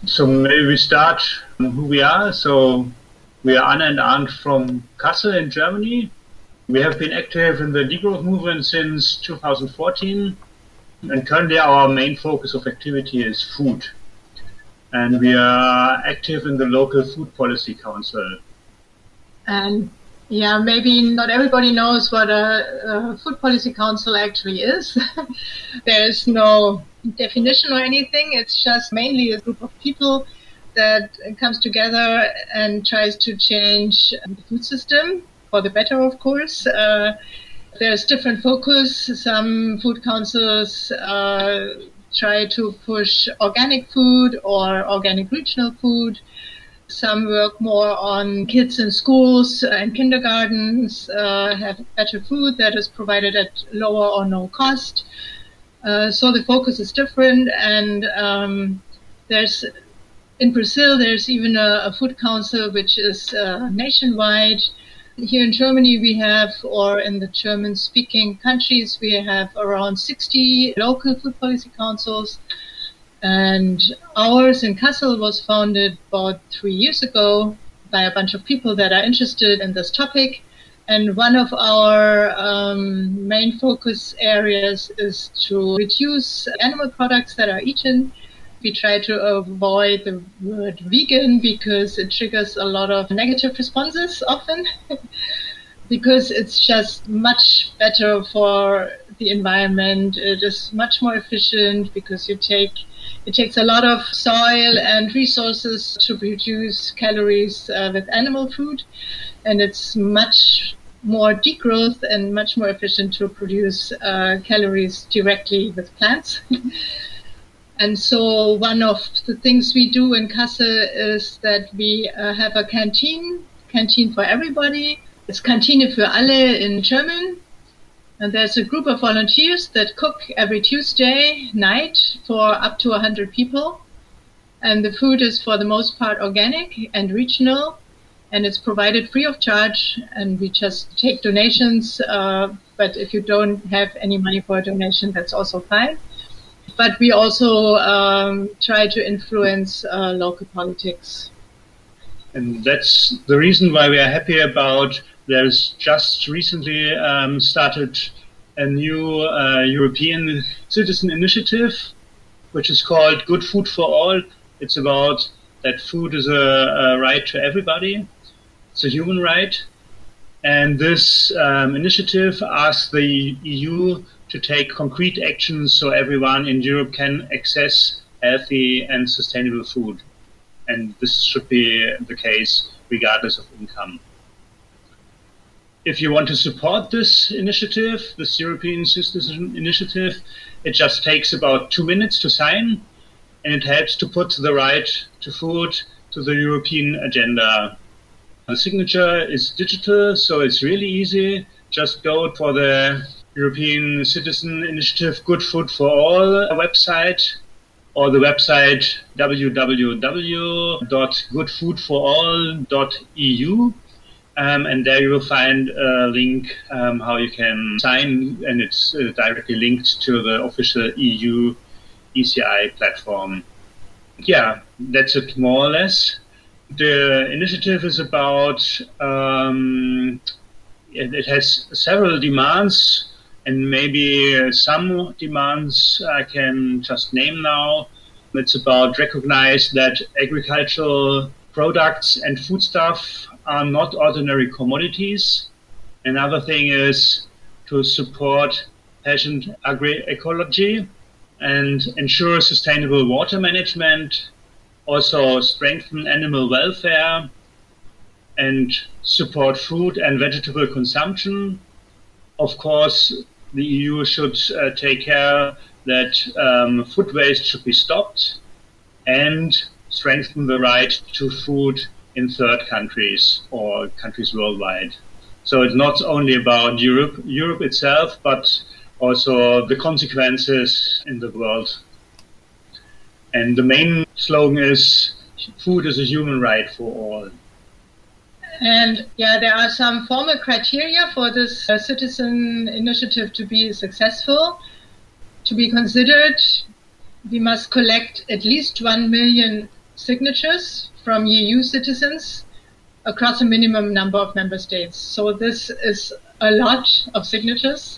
So maybe we start who we are. So we are Anna and Arndt from Kassel in Germany. We have been active in the degrowth movement since 2014, and currently our main focus of activity is food. And we are active in the local food policy council. And maybe not everybody knows what a food policy council actually is. There is no definition or anything. It's just mainly a group of people that comes together and tries to change the food system for the better, of course. There's different focus. Some food councils try to push organic food or organic regional food. Some work more on kids in schools and kindergartens, have better food that is provided at lower or no cost. So the focus is different. And in Brazil, there's even a food council which is nationwide. Here in Germany, or in the German-speaking countries, we have around 60 local food policy councils. And ours in Kassel was founded about 3 years ago by a bunch of people that are interested in this topic. And one of our main focus areas is to reduce animal products that are eaten. We try to avoid the word vegan because it triggers a lot of negative responses often, because it's just much better for the environment. It is much more efficient because it takes a lot of soil and resources to produce calories with animal food, and it's much more degrowth and much more efficient to produce calories directly with plants. And so one of the things we do in Kassel is that we have a canteen for everybody. It's Kantine für alle in German. And there's a group of volunteers that cook every Tuesday night for up to 100 people. And the food is for the most part organic and regional. And it's provided free of charge. And we just take donations. But if you don't have any money for a donation, that's also fine. But we also try to influence local politics. And that's the reason why we are happy about. There's just recently started a new European citizen initiative, which is called Good Food for All. It's about that food is a right to everybody. It's a human right. And this initiative asks the EU to take concrete actions so everyone in Europe can access healthy and sustainable food. And this should be the case regardless of income. If you want to support this initiative, this European Citizen Initiative, it just takes about 2 minutes to sign, and it helps to put the right to food to the European agenda. The signature is digital, so it's really easy. Just go for the European Citizen Initiative Good Food for All website, or the website www.goodfoodforall.eu. And there you will find a link how you can sign, and it's directly linked to the official EU ECI platform. Yeah, that's it more or less. The initiative is about, it has several demands, and maybe some demands I can just name now. It's about recognize that agricultural products and foodstuff are not ordinary commodities. Another thing is to support patient agroecology and ensure sustainable water management, also strengthen animal welfare and support fruit and vegetable consumption. Of course, the EU should take care that food waste should be stopped and strengthen the right to food in third countries or countries worldwide. So it's not only about Europe itself, but also the consequences in the world. And the main slogan is, food is a human right for all. And there are some formal criteria for this citizen initiative to be successful. To be considered, we must collect at least 1 million signatures from EU citizens across a minimum number of member states. So this is a lot of signatures.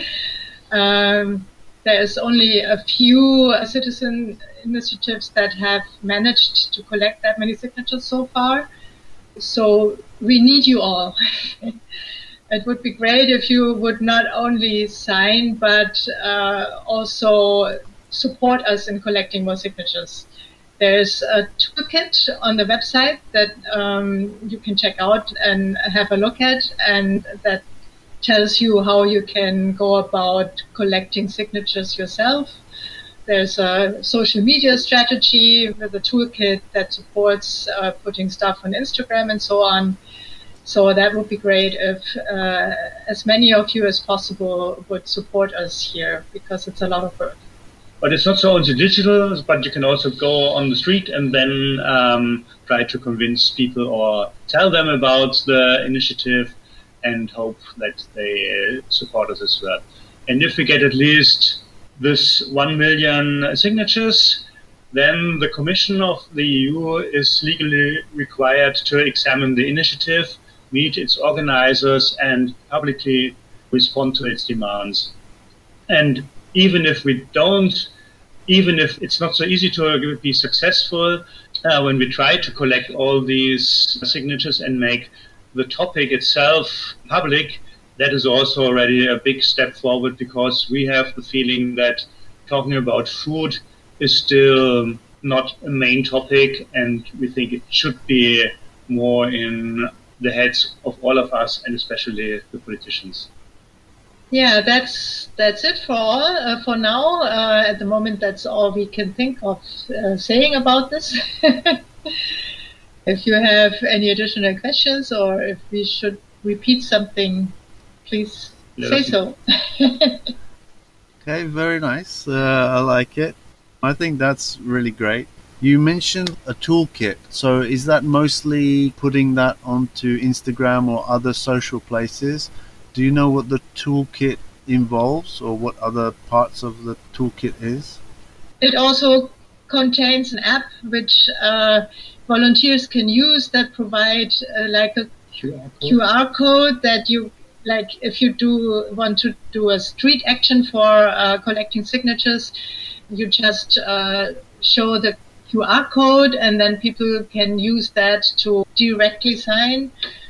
There's only a few citizen initiatives that have managed to collect that many signatures so far. So we need you all. It would be great if you would not only sign, but also support us in collecting more signatures. There's a toolkit on the website that you can check out and have a look at, and that tells you how you can go about collecting signatures yourself. There's a social media strategy with a toolkit that supports putting stuff on Instagram and so on. So that would be great if as many of you as possible would support us here, because it's a lot of work. But it's not so only digital, but you can also go on the street and then try to convince people or tell them about the initiative and hope that they support us as well. And if we get at least this 1 million signatures, then the Commission of the EU is legally required to examine the initiative, meet its organizers, and publicly respond to its demands. And even if it's not so easy to be successful, when we try to collect all these signatures and make the topic itself public, that is also already a big step forward, because we have the feeling that talking about food is still not a main topic, and we think it should be more in the heads of all of us, and especially the politicians. Yeah, that's it for now. At the moment, that's all we can think of saying about this. If you have any additional questions, or if we should repeat something, please say so. Okay, very nice. I like it. I think that's really great. You mentioned a toolkit. So is that mostly putting that onto Instagram or other social places? Do you know what the toolkit involves, or what other parts of the toolkit is? It also contains an app which volunteers can use that provide like a QR code that you, like if you want to do a street action for collecting signatures, you just show the QR code, and then people can use that to directly sign.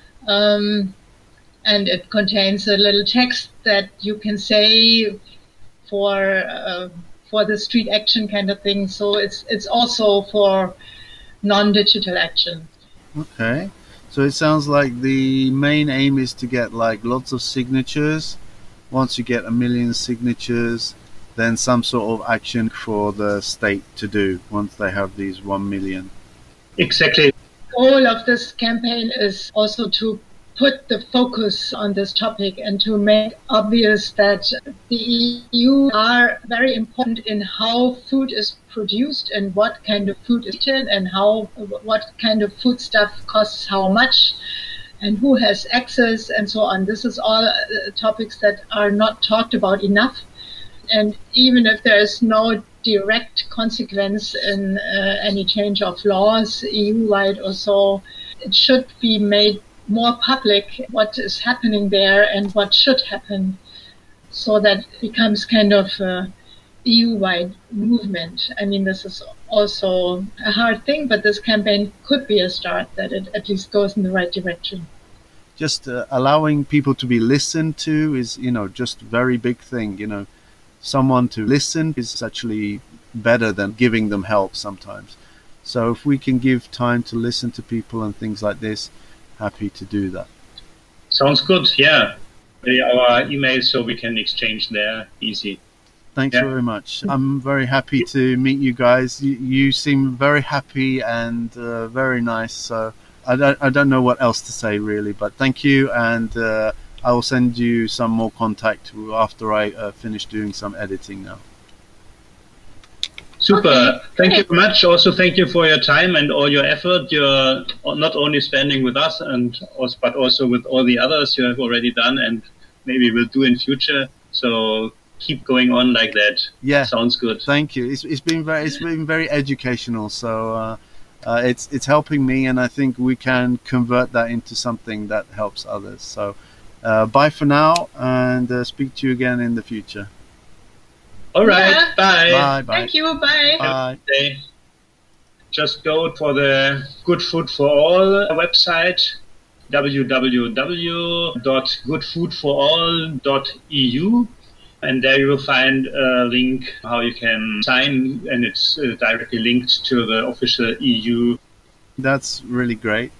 And it contains a little text that you can say for the street action kind of thing. So it's also for non-digital action. Okay. So it sounds like the main aim is to get like lots of signatures. Once you get 1 million signatures, then some sort of action for the state to do once they have these 1 million. Exactly. The goal of this campaign is also to put the focus on this topic and to make obvious that the EU are very important in how food is produced and what kind of food is eaten and what kind of food stuff costs how much and who has access and so on. This is all topics that are not talked about enough. And even if there is no direct consequence in any change of laws, EU-wide or so, it should be made more public what is happening there and what should happen, so that it becomes kind of a EU-wide movement. I mean, this is also a hard thing, but this campaign could be a start, that it at least goes in the right direction. Just allowing people to be listened to is, just a very big thing. Someone to listen is actually better than giving them help sometimes. So if we can give time to listen to people and things like this, happy to do that. Sounds good. Yeah. Our email, so we can exchange there easy. Thanks very much. I'm very happy to meet you guys. You seem very happy and very nice. So I don't know what else to say really, but thank you, and I will send you some more contact after I finish doing some editing now. Super. Okay. Thank you very much. Also, thank you for your time and all your effort. You're not only spending with us, but also with all the others you have already done and maybe will do in future. So keep going on like that. Yeah. Sounds good. Thank you. It's been very educational. So it's helping me, and I think we can convert that into something that helps others. So bye for now, and speak to you again in the future. All right, Yeah. bye. Bye. Thank you. Bye. Bye. Just go for the Good Food for All website, www.goodfoodforall.eu, and there you will find a link how you can sign, and it's directly linked to the official EU. That's really great.